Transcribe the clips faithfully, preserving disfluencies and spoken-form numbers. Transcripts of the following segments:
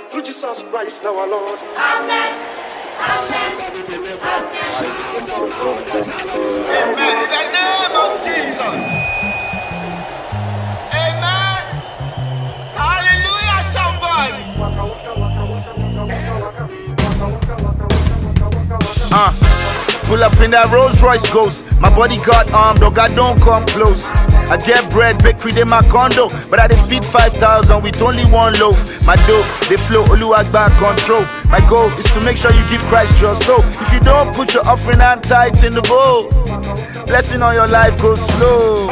through Jesus Christ our Lord. Amen. Somebody believe that. Amen. In the name of Jesus. Amen. Hallelujah, somebody. Uh, pull up in that Rolls Royce Ghost. My bodyguard armed, dog, I don't come close. I get bread, bakery, they my condo, but I dey feed five thousand with only one loaf. My dough, they flow, Oluwagba control. My goal is to make sure you give Christ your soul. If you don't put your offering and tithes in the bowl, blessing on your life goes slow.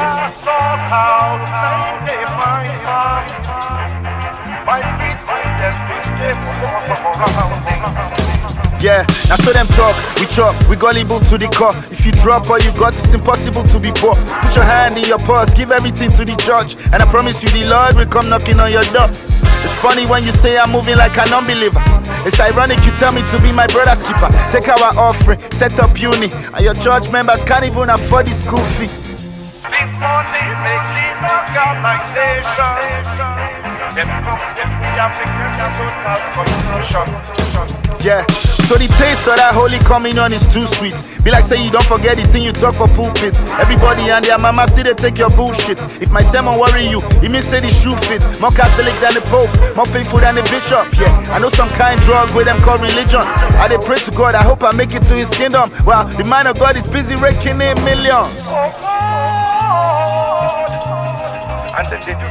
Yeah, now so them talk, we chop, we gullible to the core. If you drop all you got, it's impossible to be poor. Put your hand in your purse, give everything to the church, and I promise you the Lord will come knocking on your door. It's funny when you say I'm moving like an unbeliever. It's ironic you tell me to be my brother's keeper. Take our offering, set up uni, and your church members can't even afford the school fee. Big money makes it knock out like station. Yeah, so the taste of that Holy Communion is too sweet. Be like say you don't forget the thing you talk for pulpit. Everybody and their mama still they take your bullshit. If my sermon worry you, it means say the shoe fit. More Catholic than the Pope, more faithful than the Bishop. Yeah, I know some kind drug with them called religion. I they pray to God, I hope I make it to his kingdom. Well, the man of God is busy raking in millions. And then they do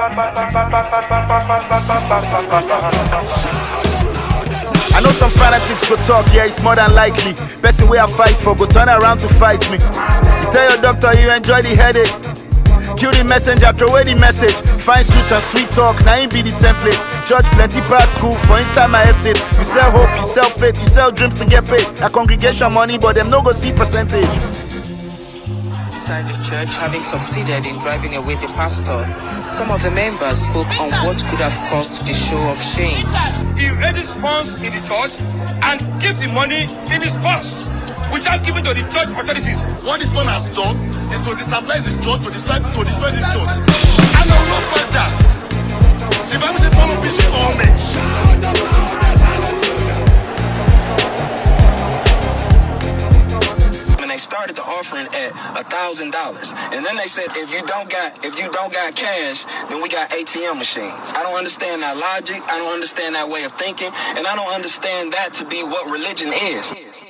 I know some fanatics go talk, yeah, it's more than likely. Person where I fight for go turn around to fight me. You tell your doctor you enjoy the headache. Kill the messenger, throw away the message. Fine suit and sweet talk, now ain't be the template. Church plenty past school for inside my estate. You sell hope, you sell faith, you sell dreams to get paid. Now congregation money, but them no go see percentage. Inside the church, having succeeded in driving away the pastor, some of the members spoke on what could have caused the show of shame. He raises funds in the church and keeps the money in his purse without giving to the church authorities. What this man has done is to destabilize his church, to destroy, to destroy this church. And I will not fight that. The Bible says follow peace with all men. They started the offering at a thousand dollars, and then they said if you don't got if you don't got cash, then we got A T M machines. I don't understand that logic. I don't understand that way of thinking, and I don't understand that to be what religion is.